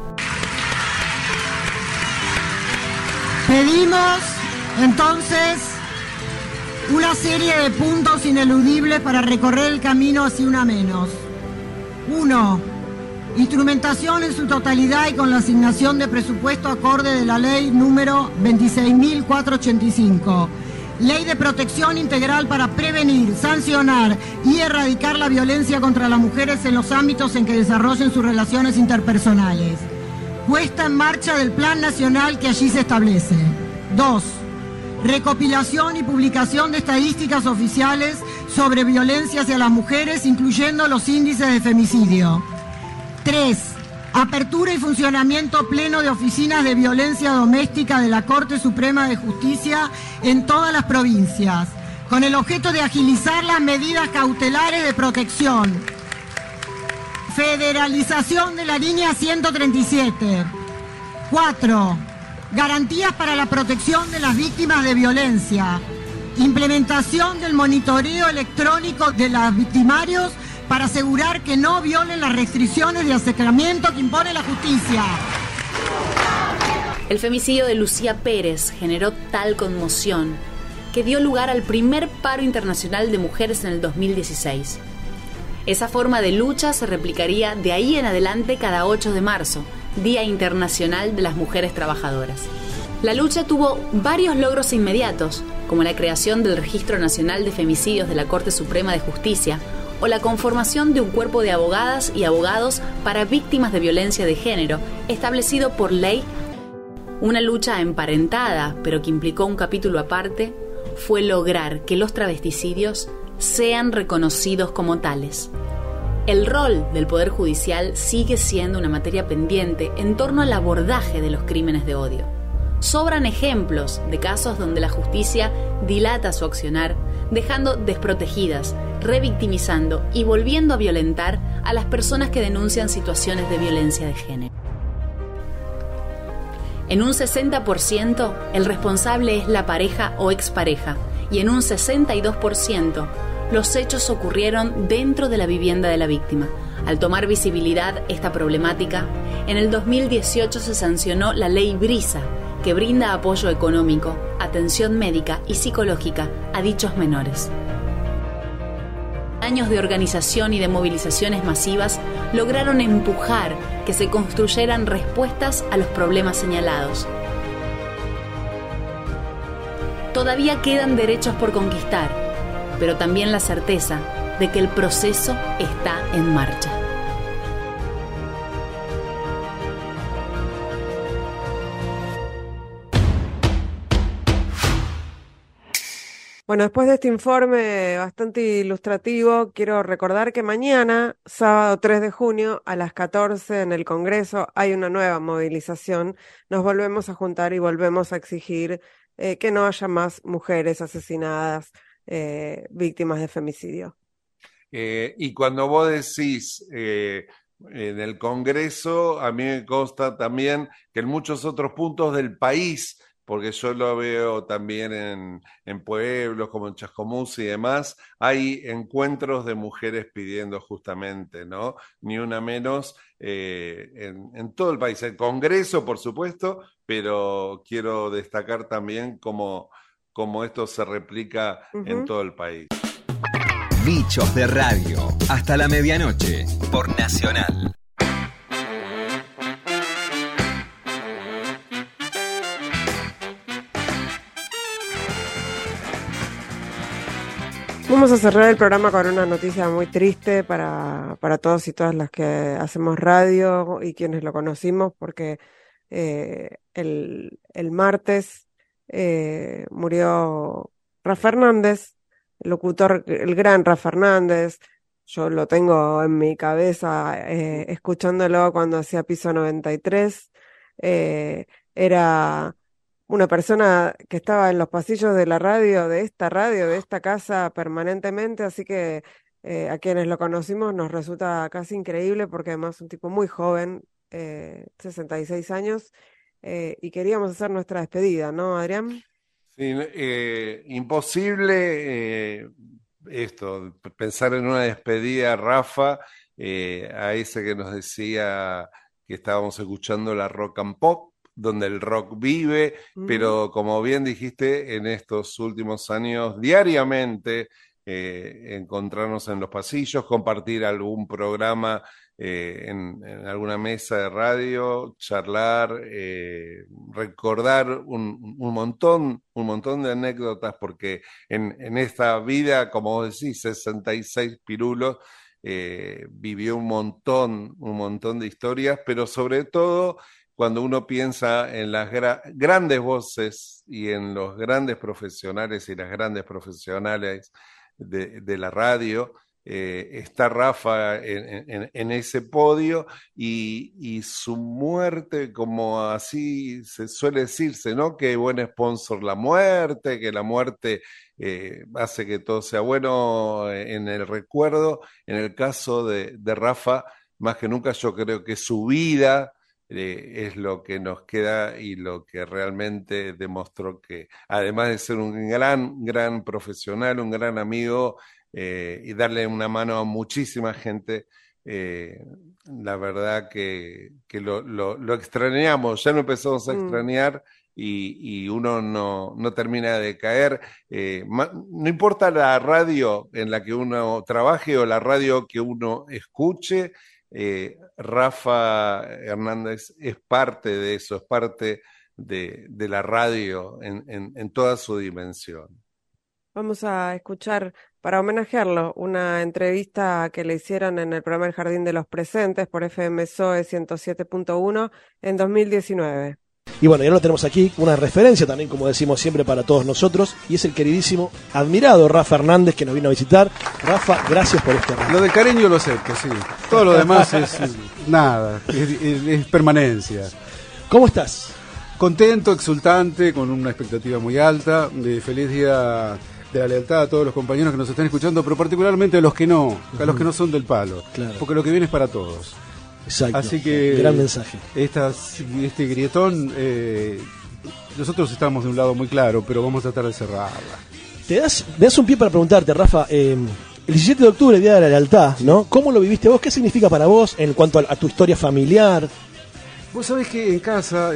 Pedimos, entonces, una serie de puntos ineludibles para recorrer el camino hacia una menos. 1. Instrumentación en su totalidad y con la asignación de presupuesto acorde de la ley número 26.485. Ley de protección integral para prevenir, sancionar y erradicar la violencia contra las mujeres en los ámbitos en que desarrollen sus relaciones interpersonales. Puesta en marcha del Plan Nacional que allí se establece. 2. Recopilación y publicación de estadísticas oficiales sobre violencia hacia las mujeres, incluyendo los índices de femicidio. 3. Apertura y funcionamiento pleno de oficinas de violencia doméstica de la Corte Suprema de Justicia en todas las provincias, con el objeto de agilizar las medidas cautelares de protección. Federalización de la línea 137. 4. Garantías para la protección de las víctimas de violencia. Implementación del monitoreo electrónico de los victimarios para asegurar que no violen las restricciones de acercamiento que impone la justicia. El femicidio de Lucía Pérez generó tal conmoción que dio lugar al primer paro internacional de mujeres en el 2016. Esa forma de lucha se replicaría de ahí en adelante cada 8 de marzo, Día Internacional de las Mujeres Trabajadoras. La lucha tuvo varios logros inmediatos, como la creación del Registro Nacional de Femicidios de la Corte Suprema de Justicia, o la conformación de un cuerpo de abogadas y abogados para víctimas de violencia de género, establecido por ley. Una lucha emparentada, pero que implicó un capítulo aparte, fue lograr que los travesticidios sean reconocidos como tales. El rol del Poder Judicial sigue siendo una materia pendiente en torno al abordaje de los crímenes de odio. Sobran ejemplos de casos donde la justicia dilata su accionar, dejando desprotegidas, revictimizando y volviendo a violentar a las personas que denuncian situaciones de violencia de género. En un 60%, el responsable es la pareja o expareja, y en un 62%, los hechos ocurrieron dentro de la vivienda de la víctima. Al tomar visibilidad esta problemática, en el 2018 se sancionó la Ley Brisa, que brinda apoyo económico, atención médica y psicológica a dichos menores. Años de organización y de movilizaciones masivas lograron empujar que se construyeran respuestas a los problemas señalados. Todavía quedan derechos por conquistar, pero también la certeza de que el proceso está en marcha. Bueno, después de este informe bastante ilustrativo, quiero recordar que mañana, sábado 3 de junio, a las 14 en el Congreso, hay una nueva movilización. Nos volvemos a juntar y volvemos a exigir que no haya más mujeres asesinadas, víctimas de femicidio. Y cuando vos decís en el Congreso, a mí me consta también que en muchos otros puntos del país, porque yo lo veo también en pueblos como en Chascomús y demás, hay encuentros de mujeres pidiendo justamente, ¿no? Ni una menos en todo el país. El Congreso, por supuesto, pero quiero destacar también cómo esto se replica en todo el país. Bichos de Radio, hasta la medianoche, por Nacional. Vamos a cerrar el programa con una noticia muy triste para todos y todas las que hacemos radio y quienes lo conocimos, porque el martes murió Rafa Fernández, el locutor, el gran Rafa Fernández. Yo lo tengo en mi cabeza escuchándolo cuando hacía Piso 93. Era una persona que estaba en los pasillos de la radio, de esta casa permanentemente, así que a quienes lo conocimos nos resulta casi increíble, porque además es un tipo muy joven, 66 años, y queríamos hacer nuestra despedida, ¿no, Adrián? Sí, imposible esto, pensar en una despedida, Rafa, a ese que nos decía que estábamos escuchando la rock and pop, donde el rock vive, pero como bien dijiste, en estos últimos años, diariamente encontrarnos en los pasillos, compartir algún programa en alguna mesa de radio, charlar, recordar un montón de anécdotas, porque en esta vida, como vos decís, 66 pirulos, vivió un montón de historias, pero sobre todo cuando uno piensa en las grandes voces y en los grandes profesionales y las grandes profesionales de la radio, está Rafa en ese podio, y su muerte, como así se suele decirse, ¿no? Que buen sponsor la muerte, que la muerte hace que todo sea bueno en el recuerdo. En el caso de Rafa, más que nunca, yo creo que su vida es lo que nos queda y lo que realmente demostró que, además de ser un gran profesional, un gran amigo, y darle una mano a muchísima gente, la verdad que lo extrañamos, ya lo empezamos a extrañar, y uno no termina de caer. No importa la radio en la que uno trabaje o la radio que uno escuche, Rafa Hernández es parte de eso, es parte de la radio en toda su dimensión. Vamos a escuchar, para homenajearlo, una entrevista que le hicieron en el programa El Jardín de los Presentes por FM SOE 107.1 en 2019. Y bueno, ya lo tenemos aquí, una referencia también, como decimos siempre, para todos nosotros, y es el queridísimo, admirado Rafa Hernández, que nos vino a visitar. Rafa, gracias por este rato. Lo del cariño lo acepto, sí. Todo lo demás es nada, es permanencia. ¿Cómo estás? Contento, exultante, con una expectativa muy alta. Feliz día de la lealtad a todos los compañeros que nos están escuchando, pero particularmente a los que no, a los que no son del palo, claro. Porque lo que viene es para todos. Exacto. Así que gran mensaje. Este grietón, nosotros estamos de un lado muy claro, pero vamos a tratar de cerrarla. Me das un pie para preguntarte, Rafa, el 17 de octubre, Día de la Lealtad, ¿no? ¿Cómo lo viviste vos? ¿Qué significa para vos en cuanto a tu historia familiar? Vos sabés que en casa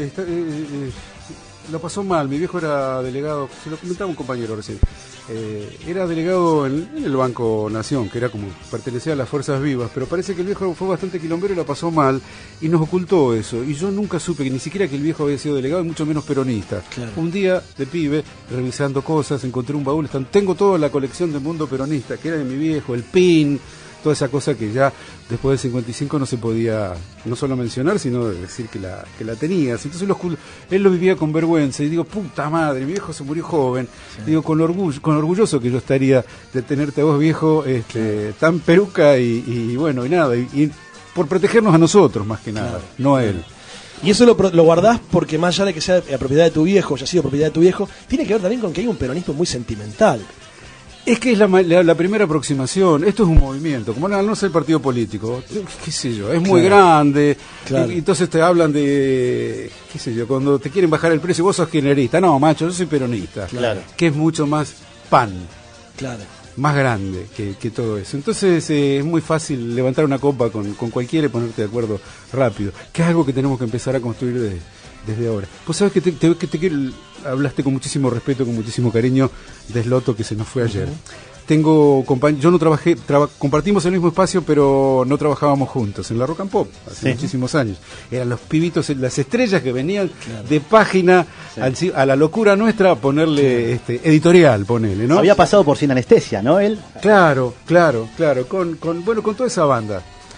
lo pasó mal. Mi viejo era delegado, se lo comentaba un compañero recién, era delegado en el Banco Nación, que era como pertenecía a las Fuerzas Vivas, pero parece que el viejo fue bastante quilombero y lo pasó mal y nos ocultó eso, y yo nunca supe que ni siquiera que el viejo había sido delegado y mucho menos peronista. Claro. Un día de pibe, revisando cosas, encontré un baúl, tengo toda la colección del mundo peronista, que era de mi viejo, el PIN, toda esa cosa que ya después del 55 no se podía no solo mencionar, sino decir que la tenías. Entonces él lo vivía con vergüenza, y digo, puta madre, mi viejo se murió joven. Sí. Digo, con orgulloso que yo estaría de tenerte a vos, viejo, tan peruca y bueno, y nada, y por protegernos a nosotros más que nada, claro, no a él. Y eso lo guardás porque, más allá de que sea propiedad de tu viejo, haya sido propiedad de tu viejo, tiene que ver también con que hay un peronismo muy sentimental. Es que es la primera aproximación. Esto es un movimiento, como no es el partido político, qué sé yo, es muy grande, claro. Y entonces te hablan de, qué sé yo, cuando te quieren bajar el precio, vos sos kirchnerista. No, macho, yo soy peronista, claro. Que es mucho más pan, claro, más grande que todo eso. Entonces es muy fácil levantar una copa con cualquiera y ponerte de acuerdo rápido, que es algo que tenemos que empezar a construir desde ahora. Vos sabés que te quiero, hablaste con muchísimo respeto, con muchísimo cariño de Sloto, que se nos fue ayer. Tengo yo no trabajé, compartimos el mismo espacio, pero no trabajábamos juntos en la Rock and Pop hace muchísimos años. Eran los pibitos, las estrellas que venían de página a la locura nuestra a ponerle editorial, ponele, ¿no? Había pasado por Sin Anestesia, ¿no? Él. Claro, con toda esa banda.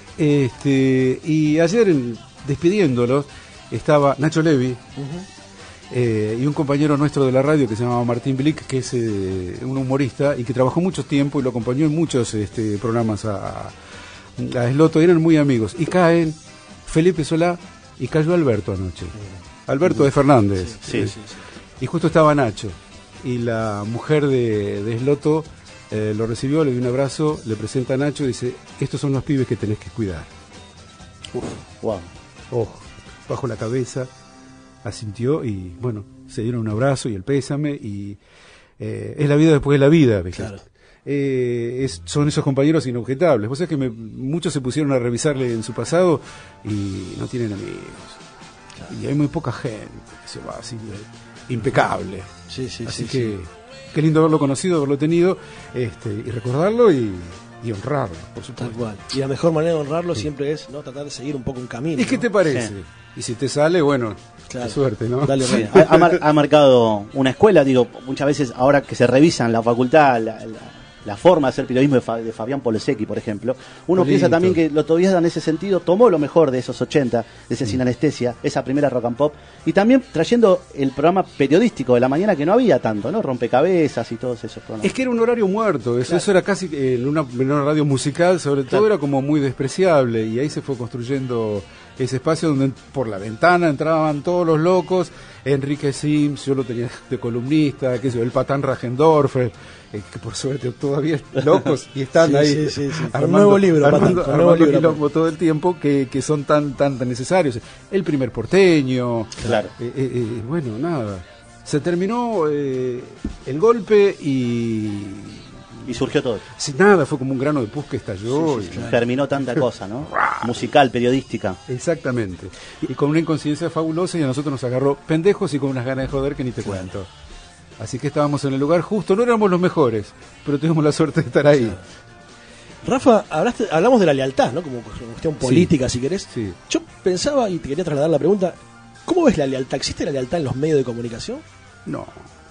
Y ayer despidiéndolos estaba Nacho Levi. Y un compañero nuestro de la radio que se llamaba Martín Blick, que es un humorista y que trabajó mucho tiempo y lo acompañó en muchos programas a Sloto, eran muy amigos. Y caen Felipe Solá y cayó Alberto anoche. Alberto de Fernández. Sí. Y justo estaba Nacho. Y la mujer de Sloto lo recibió, le dio un abrazo, le presenta a Nacho y dice: estos son los pibes que tenés que cuidar. Wow. Ojo, bajo la cabeza. Asintió y bueno, se dieron un abrazo y el pésame, y es la vida después de la vida, ¿ves? Claro. Son esos compañeros inobjetables. Vos sabés que muchos se pusieron a revisarle en su pasado y no tienen amigos. Claro. Y hay muy poca gente que se va así impecable. Sí, Así que qué lindo haberlo conocido, haberlo tenido, y recordarlo y honrarlo, por supuesto. Tal cual. Y la mejor manera de honrarlo siempre es tratar de seguir un poco un camino. ¿Y qué te parece? Sí. Y si te sale, bueno, Claro. qué suerte, ¿no? Dale, Sí, ha marcado una escuela, digo, muchas veces ahora que se revisan la facultad, la forma de hacer periodismo de Fabián Polosecchi, por ejemplo, uno Bonito. piensa también que lo todavía en ese sentido tomó lo mejor de esos 80, de ese Sin Anestesia, esa primera Rock and Pop, y también trayendo el programa periodístico de la mañana que no había tanto, ¿no? Rompecabezas y todos esos programas. Es que era un horario muerto, eso era casi en una radio musical, sobre todo era como muy despreciable, y ahí se fue construyendo ese espacio donde por la ventana entraban todos los locos, Enrique Sims, yo lo tenía de columnista, qué sé yo, el Patán Rajendorfer, que por suerte todavía locos y están ahí Armando, un nuevo libro, armando quilombo todo el tiempo que son tan necesarios. El primer porteño, claro. Bueno, nada, se terminó el golpe y surgió todo. Sin nada, fue como un grano de pus que estalló. Terminó tanta cosa, ¿no? Musical, periodística. Exactamente. Y con una inconsciencia fabulosa, y a nosotros nos agarró pendejos y con unas ganas de joder que ni te cuento. Así que estábamos en el lugar justo, no éramos los mejores, pero tuvimos la suerte de estar ahí. Rafa, hablamos de la lealtad, ¿no? Como cuestión política, si querés. Sí. Yo pensaba, y te quería trasladar la pregunta, ¿cómo ves la lealtad? ¿Existe la lealtad en los medios de comunicación? No,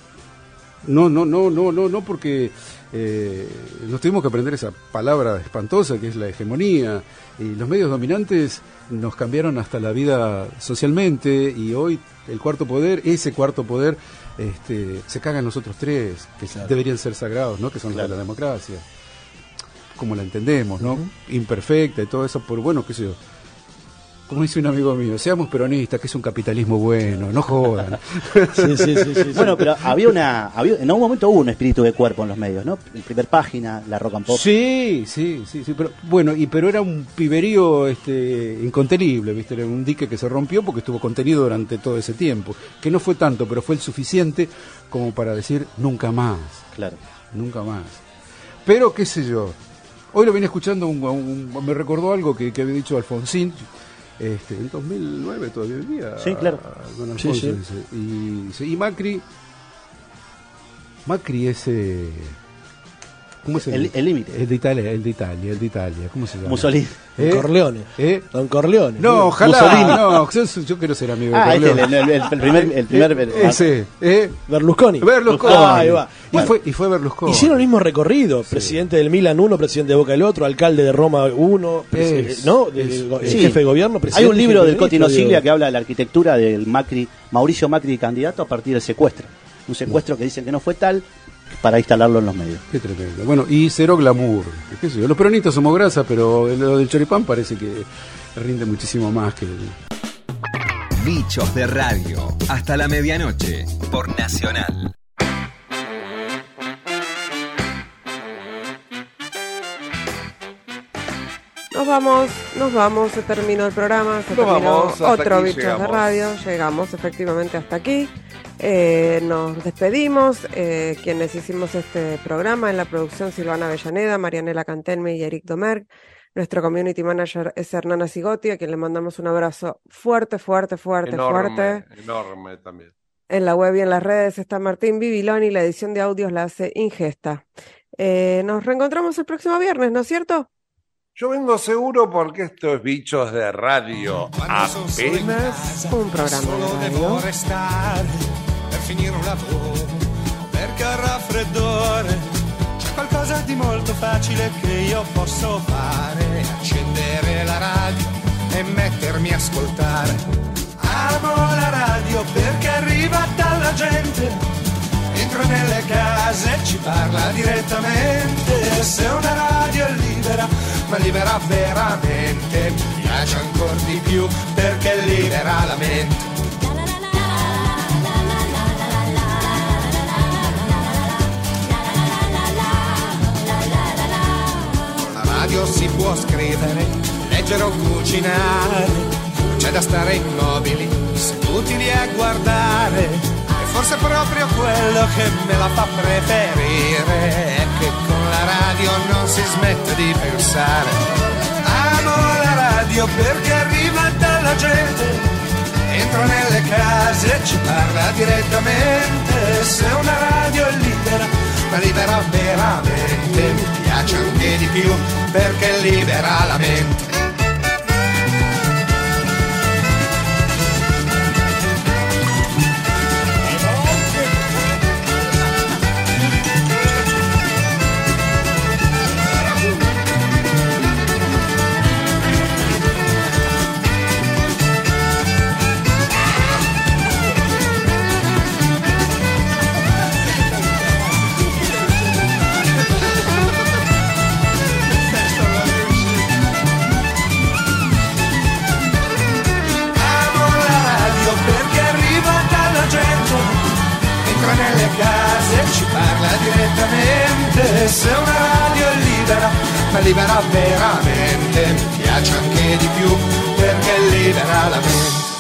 porque nos tuvimos que aprender esa palabra espantosa que es la hegemonía, y los medios dominantes nos cambiaron hasta la vida socialmente, y hoy ese cuarto poder se cagan los otros tres, que deberían ser sagrados, ¿no? Que son los de la democracia, como la entendemos, ¿no? Imperfecta y todo eso, por bueno, qué sé yo. Como dice un amigo mío, seamos peronistas, que es un capitalismo bueno, no jodan. Sí. Bueno, pero en algún momento hubo un espíritu de cuerpo en los medios, ¿no? El primer página, la Rock and Pop. Sí, pero bueno, pero era un piberío incontenible, ¿viste? Era un dique que se rompió porque estuvo contenido durante todo ese tiempo, que no fue tanto, pero fue el suficiente como para decir nunca más. Claro. Nunca más. Pero qué sé yo. Hoy lo vine escuchando, me recordó algo que había dicho Alfonsín. En 2009 todavía vivía. Sí, claro. Don Alfonso, y Macri es ¿cómo se llama? El límite. El de Italia, ¿cómo se llama? Mussolini. Corleone. Don Corleone. No, ojalá. Mussolini. No, yo quiero ser amigo de Corleone. El primer ese, Berlusconi. Ahí va. Y fue Berlusconi. Hicieron el mismo recorrido. Sí. Presidente del Milan uno, presidente de Boca el otro, alcalde de Roma uno, jefe de gobierno. Hay un libro del Cotino Siglia que habla de la arquitectura del Mauricio Macri candidato a partir del secuestro. Un secuestro que dicen que no fue tal, para instalarlo en los medios. Qué tremendo. Bueno, y cero glamour. ¿Qué sé yo? Los peronistas somos grasa, pero lo del choripán parece que rinde muchísimo más que Bichos de Radio. Hasta la medianoche. Por Nacional. Nos vamos, se terminó el programa, se terminó otro Bichos de Radio, llegamos efectivamente hasta aquí. Nos despedimos, quienes hicimos este programa en la producción: Silvana Avellaneda, Marianela Cantelme y Eric Domergue. Nuestro community manager es Hernana Sigotti, a quien le mandamos un abrazo fuerte. Enorme también. En la web y en las redes está Martín Bibiloni, la edición de audios la hace Ingesta. Nos reencontramos el próximo viernes, ¿no es cierto? Yo vengo seguro porque esto es Bichos de Radio. Apenas un programa de radio. Per finire un lavoro, perché al raffreddore c'è qualcosa di molto facile che io posso fare: accendere la radio e mettermi a ascoltare. Amo la radio perché arriva dalla gente, entra nelle case e ci parla direttamente. Se una radio è libera, ma libera veramente, mi piace ancora di più perché libera la mente. Radio si può scrivere, leggere o cucinare, c'è da stare immobili, seduti lì a guardare, e forse proprio quello che me la fa preferire è che con la radio non si smette di pensare. Amo la radio perché arriva dalla gente, entra nelle case, ci parla direttamente. Se una radio è libera, ma libera veramente, mi piace anche di più perché libera la mente. Nelle case, ci parla direttamente. Se una radio è libera, ma libera veramente, mi piace anche di più perché libera la mente.